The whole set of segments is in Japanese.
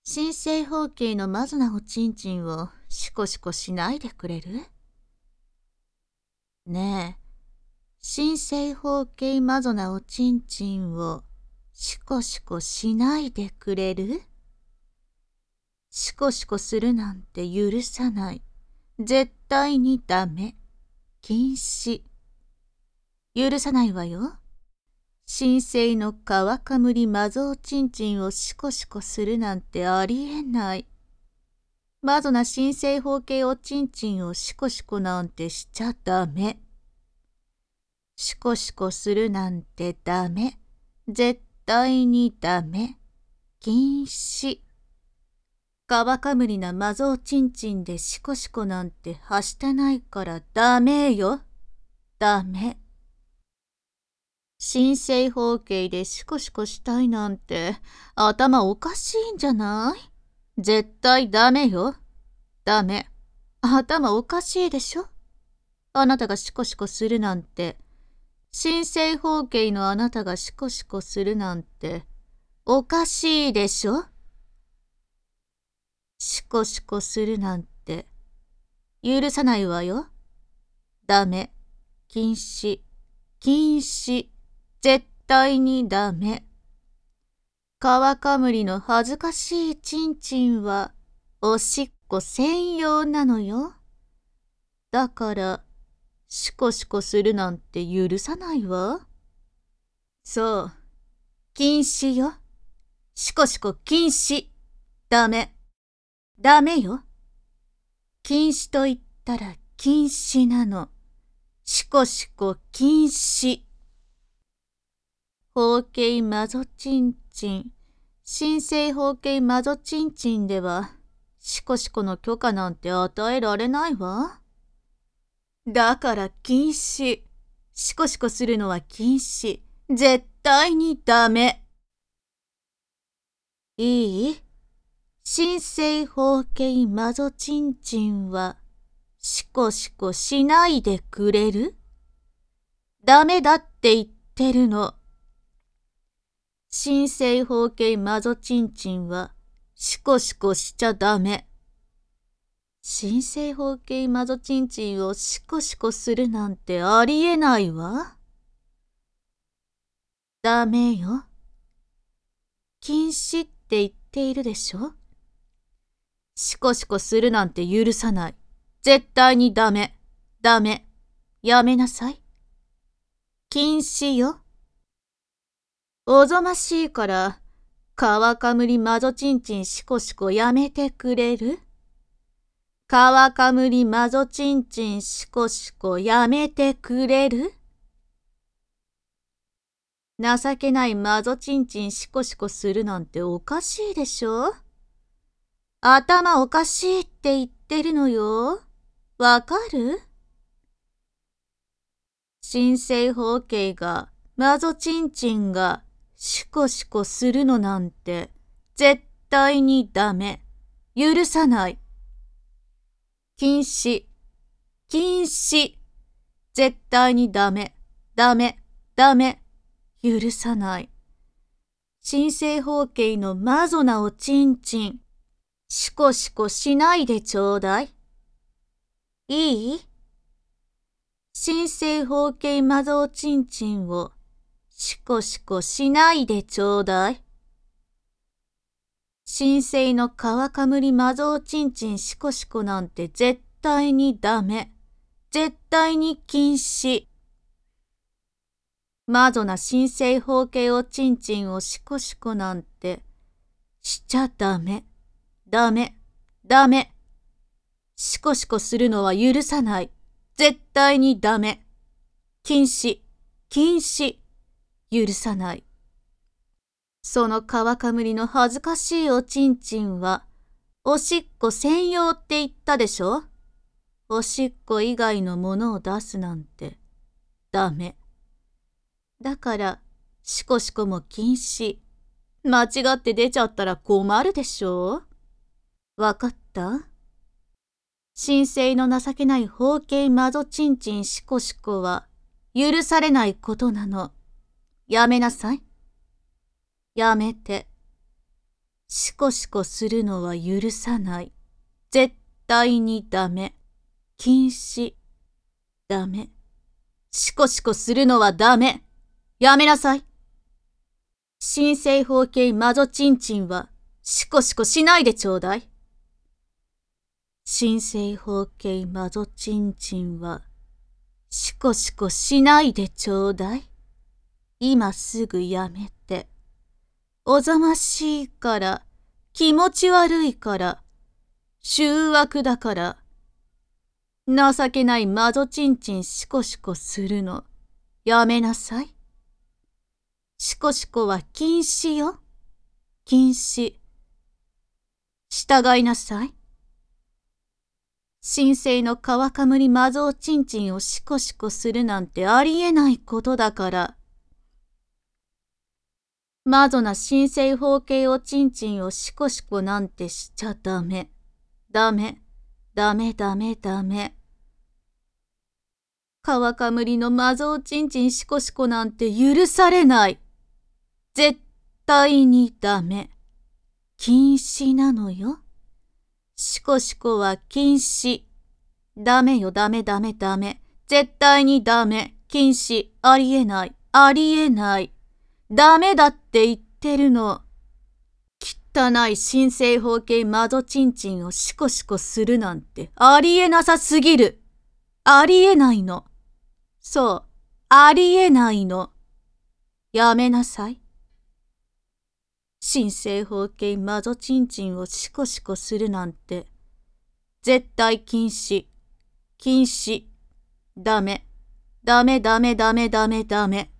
新生方形のマゾなおちんちんをシコシコしないでくれる？ねえ、新生方形マゾなおちんちんをシコシコしないでくれる？シコシコするなんて許さない。絶対にダメ。禁止。許さないわよ。新生の皮かむりマゾおちんちんをシコシコするなんてありえない。マゾな新生方形おちんちんをシコシコなんてしちゃダメ。シコシコするなんてダメ。絶対にダメ。禁止。皮かむりなマゾおちんちんでシコシコなんてはしてないからダメよ。ダメ。新生方形でシコシコしたいなんて頭おかしいんじゃない？絶対ダメよ。ダメ。頭おかしいでしょ？あなたがシコシコするなんて、新生方形のあなたがシコシコするなんておかしいでしょ？シコシコするなんて許さないわよ。ダメ。禁止。禁止。絶対にダメ。皮かむりの恥ずかしいちんちんはおしっこ専用なのよ。だからシコシコするなんて許さないわ。そう。禁止よ。シコシコ禁止。ダメ。ダメよ。禁止と言ったら禁止なの。シコシコ禁止。方形マゾチンチン。新生方形マゾチンチンでは、シコシコの許可なんて与えられないわ。だから禁止。シコシコするのは禁止。絶対にダメ。いい？新生方形マゾチンチンは、シコシコしないでくれる？ダメだって言ってるの。新生方形マゾチンチンはシコシコしちゃダメ。新生方形マゾチンチンをシコシコするなんてありえないわ。ダメよ。禁止って言っているでしょ？シコシコするなんて許さない。絶対にダメ。ダメ。やめなさい。禁止よ。おぞましいから、皮かむりマゾチンチンシコシコやめてくれる？皮かむりマゾチンチンシコシコやめてくれる？情けないマゾチンチンシコシコするなんておかしいでしょ？頭おかしいって言ってるのよ。わかる？新生方形がマゾチンチンがシコシコするのなんて絶対にダメ。許さない。禁止。禁止。絶対にダメ。ダメ。ダメ。許さない。新生方形のマゾなおちんちん。シコシコしないでちょうだい。いい？新生方形マゾおちんちんをシコシコしないでちょうだい。新生の皮かむりマゾおちんちんシコシコなんて絶対にダメ。絶対に禁止。マゾな新生方形おちんちんをシコシコなんてしちゃダメ。ダメ。ダメ。シコシコするのは許さない。絶対にダメ。禁止。禁止。許さない。その皮かむりの恥ずかしいおちんちんは、おしっこ専用って言ったでしょ？おしっこ以外のものを出すなんて、ダメ。だから、シコシコも禁止。間違って出ちゃったら困るでしょ？わかった？新生の情けない方形マゾチンチンシコシコは、許されないことなの。やめなさい。やめて。 シコシコするのは許さない。絶対にダメ。禁止。ダメ。シコシコするのはダメ。やめなさい。新正方形魔女チンチンはシコシコしないでちょうだい。新正方形魔女チンチンはシコシコしないでちょうだい。今すぐやめて。おざましいから、気持ち悪いから、醜悪だから。情けない魔女チンチンシコシコするの、やめなさい。シコシコは禁止よ。禁止。従いなさい。神聖の川かむり魔女チンチンをシコシコするなんてありえないことだから。魔女な神聖方形おちんちんをシコシコなんてしちゃダメ。ダメ。ダメダメダメ。川かむりの魔女おちんちんシコシコなんて許されない。絶対にダメ。禁止なのよ。シコシコは禁止。ダメよダメダメダメ。絶対にダメ。禁止。ありえない。ありえない。ダメだって言ってるの。汚い新正方形魔女チンチンをシコシコするなんてありえなさすぎる。ありえないの。そう、ありえないの。やめなさい。新正方形魔女チンチンをシコシコするなんて絶対禁止。禁止。ダメ。ダメダメダメダメダメ。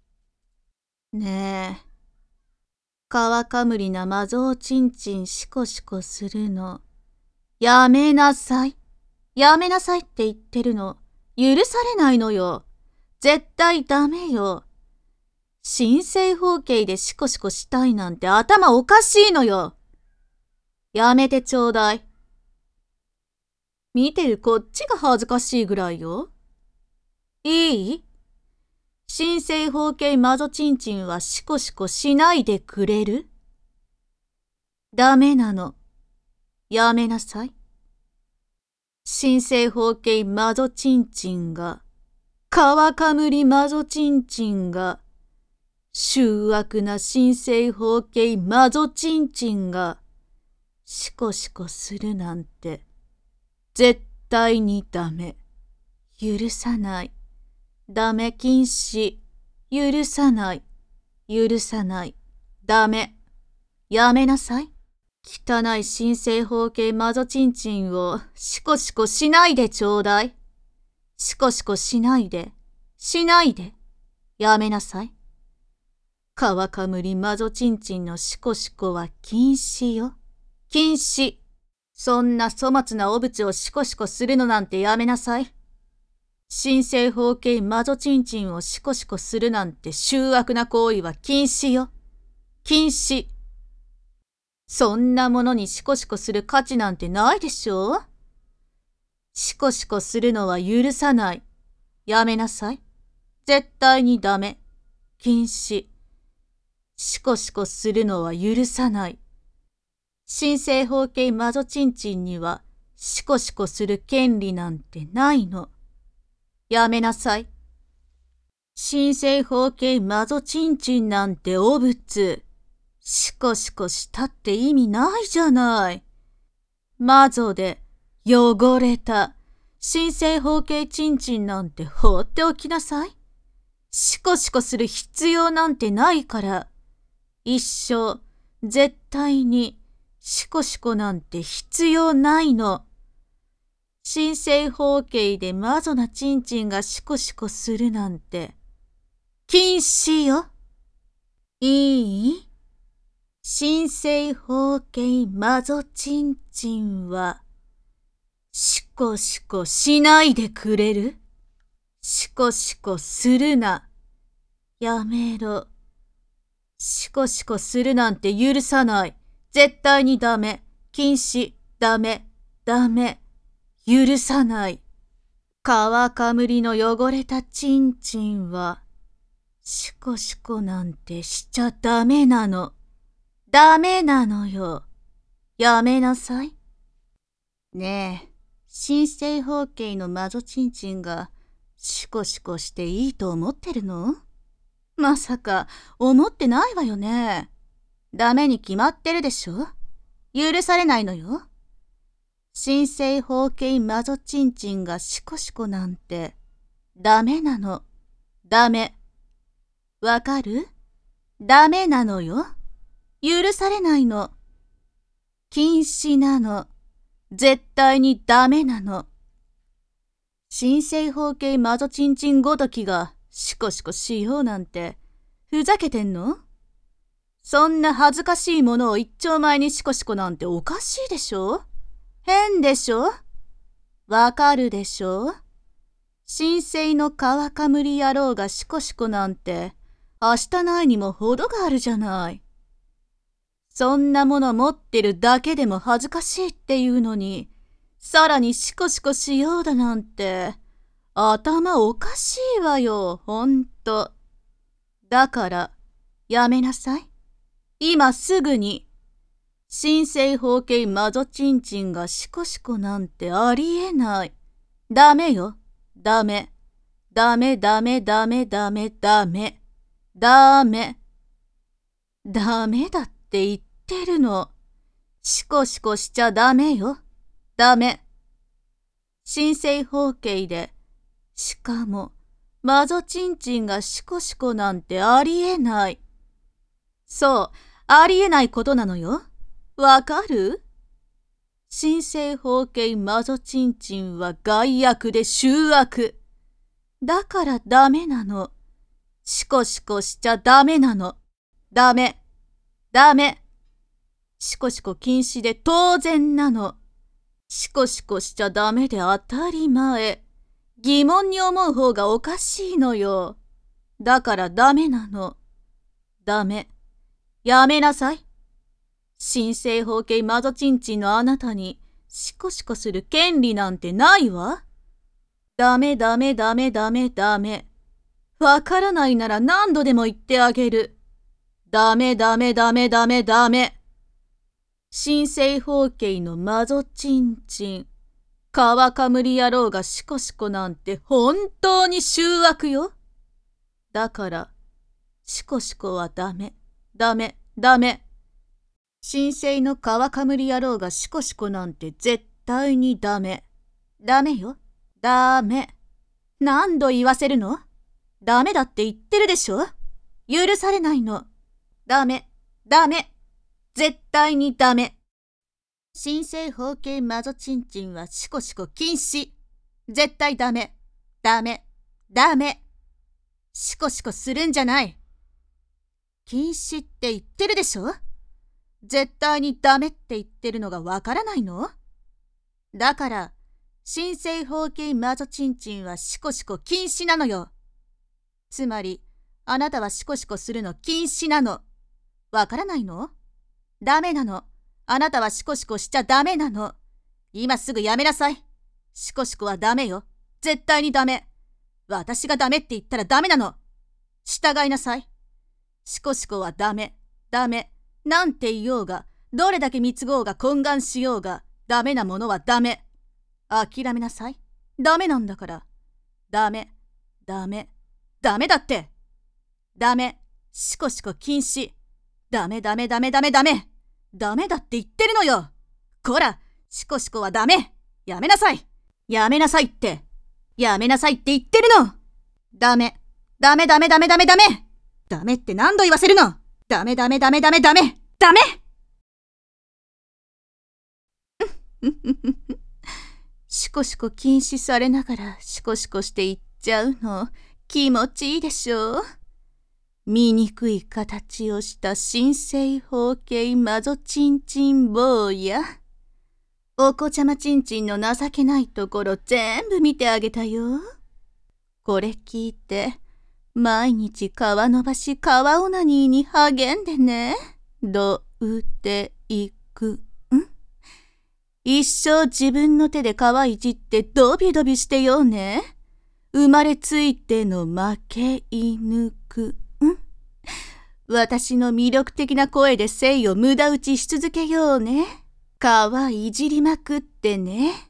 ねえ。川かむりな魔女チンチンシコシコするの。やめなさい。やめなさいって言ってるの。許されないのよ。絶対ダメよ。新正方形でシコシコしたいなんて頭おかしいのよ。やめてちょうだい。見てるこっちが恥ずかしいぐらいよ。いい？新正方形魔女チンチンはシコシコしないでくれる？ダメなの。やめなさい。新正方形魔女チンチンが、川かむり魔女チンチンが、醜悪な新正方形魔女チンチンが、シコシコするなんて、絶対にダメ。許さない。ダメ禁止。許さない。許さない。ダメ。やめなさい。汚い新正方形魔女チンチンをシコシコしないでちょうだい。シコシコしないで。しないで。やめなさい。川かむり魔女チンチンのシコシコは禁止よ。禁止。そんな粗末なお物をシコシコするのなんてやめなさい。新正方形魔女チンチンをシコシコするなんて醜悪な行為は禁止よ。禁止。そんなものにシコシコする価値なんてないでしょ？シコシコするのは許さない。やめなさい。絶対にダメ。禁止。シコシコするのは許さない。新正方形魔女チンチンにはシコシコする権利なんてないの。やめなさい。新正方形魔女チンチンなんてお物。シコシコしたって意味ないじゃない。魔女で汚れた新正方形チンチンなんて放っておきなさい。シコシコする必要なんてないから。一生、絶対にシコシコなんて必要ないの。新正方形で魔女なチンチンがシコシコするなんて、禁止よ。いい？新正方形魔女チンチンは、シコシコしないでくれる？シコシコするな。やめろ。シコシコするなんて許さない。絶対にダメ。禁止。ダメ。ダメ。許さない。川かむりの汚れたチンチンは、シコシコなんてしちゃダメなの。 ダメなのよ。やめなさい。ねえ、新生方形の魔女ちんちんがシコシコしていいと思ってるの？まさか思ってないわよね。ダメに決まってるでしょ。許されないのよ。新生方形魔女ちんちんがシコシコなんてダメなの。ダメ。わかる？ダメなのよ。許されないの。禁止なの。絶対にダメなの。新生方形魔女ちんちんごときがシコシコしようなんてふざけてんの？そんな恥ずかしいものを一丁前にシコシコなんておかしいでしょ？変でしょ？わかるでしょ？新生の川かむり野郎がシコシコなんて明日ないにも程があるじゃない。そんなもの持ってるだけでも恥ずかしいっていうのに、さらにシコシコしようだなんて、頭おかしいわよ、ほんと。だから、やめなさい。今すぐに。新生方形魔女ちんちんがシコシコなんてありえない。ダメよ、ダメ。ダメダメダメダメダメ。ダメ。ダメだって言ってるの。シコシコしちゃダメよ。ダメ。新生方形で、しかも、魔女ちんちんがシコシコなんてありえない。そう、ありえないことなのよ。わかる？新生方形魔女ちんちんは害悪で醜悪。だからダメなの。シコシコしちゃダメなの。ダメ。ダメ。シコシコ禁止で当然なの。シコシコしちゃダメで当たり前。疑問に思う方がおかしいのよ。だからダメなの。ダメ。やめなさい。新生方形魔女ちんちんのあなたにシコシコする権利なんてないわ。ダメダメダメダメダメ。わからないなら何度でも言ってあげる。ダメダメダメダメダメ。新生方形の魔女ちんちん。川かむり野郎がシコシコなんて本当に醜悪よ。だから、シコシコはダメ、ダメ、ダメ。新生の川かむり野郎がシコシコなんて絶対にダメ。ダメよ。ダメ。何度言わせるの？ダメだって言ってるでしょ？許されないの。ダメ、ダメ。絶対にダメ。新生方形魔女ちんちんはシコシコ禁止。絶対ダメ。ダメ。ダメ。シコシコするんじゃない。禁止って言ってるでしょ？絶対にダメって言ってるのがわからないの？だから、新生方形魔女ちんちんはシコシコ禁止なのよ。つまり、あなたはシコシコするの禁止なの。わからないの？ダメなの。あなたはシコシコしちゃダメなの。今すぐやめなさい。シコシコはダメよ。絶対にダメ。私がダメって言ったらダメなの。従いなさい。シコシコはダメ、ダメ。なんて言おうが、どれだけ貢ごうが懇願しようが、ダメなものはダメ。諦めなさい。ダメなんだから。ダメ、ダメ、ダメだって。ダメ、シコシコ禁止。ダメダメダメダメダメ。ダメだって言ってるのよ。こら、シコシコはダメ。やめなさい。やめなさいって。やめなさいって言ってるの。ダメ、ダメダメダメダメダメ。ダメって何度言わせるの？ダメダメダメダメダメダメ。シコシコ禁止されながらシコシコしていっちゃうの気持ちいいでしょう？醜い形をした新生方形魔女ちんちん坊や。お子ちゃまちんちんの情けないところ全部見てあげたよ。これ聞いて、毎日皮伸ばし皮オナニーに励んでね。どうていくん？一生自分の手で皮いじってドビドビしてようね。生まれついての負け犬くん。 私の魅力的な声で精を無駄打ちし続けようね。皮いじりまくってね。